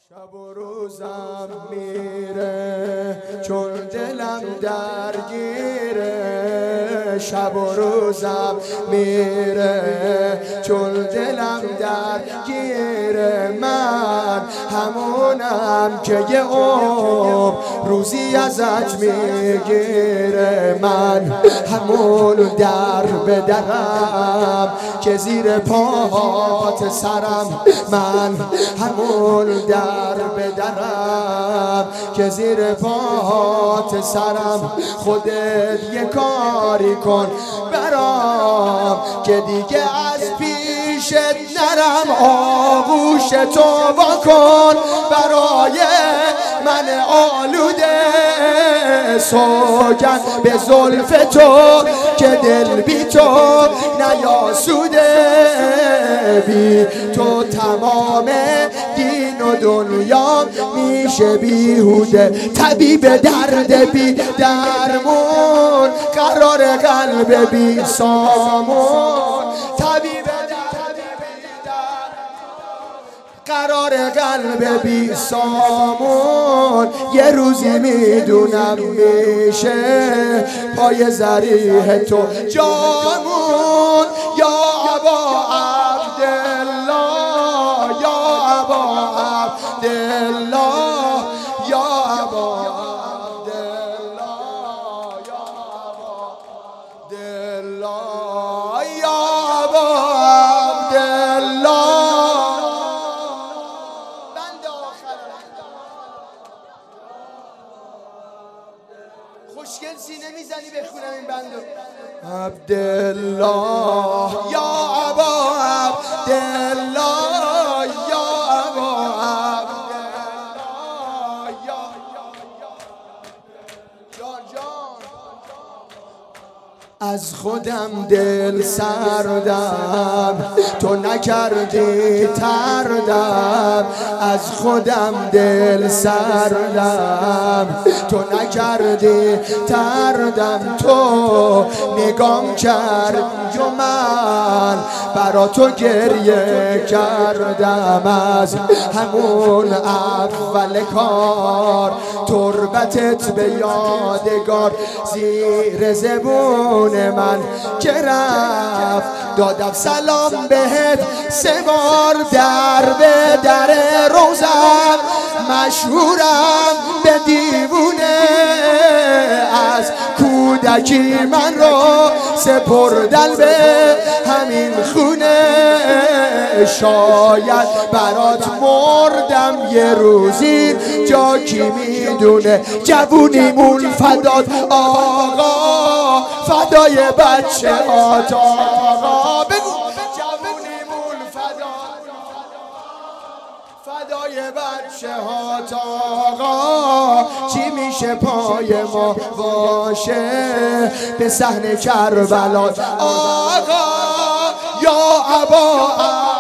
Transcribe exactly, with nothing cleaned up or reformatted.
شب و روزم میره چون دلم درگیره، شب و روزم میره چون دلم درگیره. من همونم که یه عمر روزی ازت میگیره، من همون در به درم که زیر پات سرم، من همون در به درم که زیر پات سرم. خودت یه کاری کن برام که دیگه از پیشت نرم، آغوش تو واکن برای من آلوده، سوگن به زلف تو که دل بی تو نیاسوده، بی تو تمام دین و دنیا میشه بیهوده. طبیب درد بی درمون قرار قلب بی سامون، طبیب قرار قلب بی سامون. یه روزی میدونم میشه پای ذریح تو جامون. یا ابا عبدالله، یا ابا عبدالله، یا ابا عبدالله، یا ابا عبدالله، یا ابا عبدالله. خوشگل سینه میزنی بخونم این بندو. عبدالله، یا ابا عبدالله، یا ابا عبدالله، یا جان جان. از خودم دل سردم تو نکردی تردم، از خودم دل سردم تو نکردی تردم. تو نگام کرد و من برا تو گریه کردم، از همون اول کار تربتت به یادگار زیر زبون من که رفت دادم سلام بهت سه بار در به در روزم. مشهورم به دیوونه از کودکی من رو سپردن به همین خونه، شاید برات مردم یه روزی جا کی میدونه. جوونیمون فدات آقا، فدای بچه هات آقا، بگو جوونیمون فدات فدای بچه هات آقا. چی میشه پای ما باشه به صحن کربلا آقا، یا ابا